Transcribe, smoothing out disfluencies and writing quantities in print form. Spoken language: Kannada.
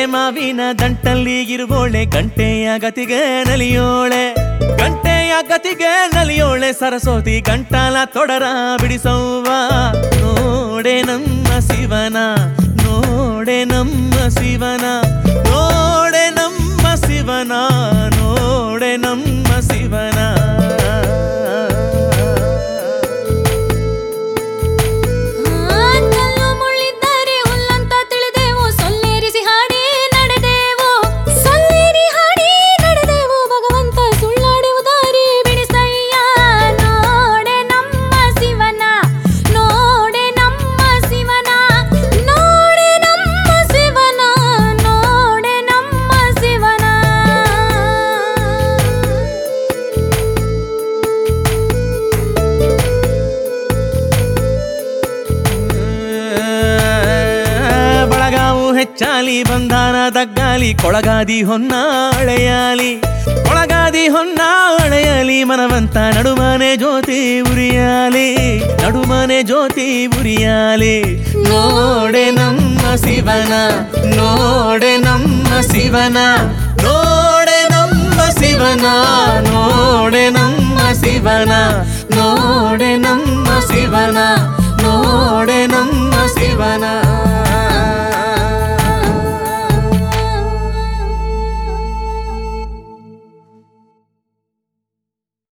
ಮಾವಿನ ದಂಟಲ್ಲಿ ಇರುವೋಳೆ ಗಂಟೆಯ ಗತಿಗೆ ನಲಿಯೋಳೆ ಗಂಟೆಯ ಗತಿಗೆ ನಲಿಯೋಳೆ ಸರಸ್ವತಿ ಗಂಟಲ ತೊಡರ ಬಿಡಿಸವ್ವ ನೋಡೆ ನಮ್ಮ ಶಿವನ ನೋಡೆ ನಮ್ಮ ಶಿವನ ನೋಡೆ ನಮ್ಮ ಶಿವನ ನೋಡೆ ನಮ್ಮ ಶಿವನ ಹೆಚ್ಚಾಲಿ ಬಂಧಾನ ದಗ್ಗಾಲಿ ಕೊಳಗಾದಿ ಹೊನ್ನಾಳೆಯಾಲಿ ಕೊಳಗಾದಿ ಹೊನ್ನಾಳೆಯಾಲಿ ಮನವಂತ ನಡುಮನೆ ಜ್ಯೋತಿ ಉರಿಯಾಲಿ ನಡುಮನೆ ಜ್ಯೋತಿ ಉರಿಯಾಲಿ ನೋಡೆ ನಮ್ಮ ಶಿವನ ನೋಡೆ ನಮ್ಮ ಶಿವನ ನೋಡೆ ನಮ್ಮ ಶಿವನ ನೋಡೆ ನಮ್ಮ ಶಿವನ ನೋಡೆ ನಮ್ಮ ಶಿವನ ನೋಡೆ ನಮ್ಮ ಶಿವನ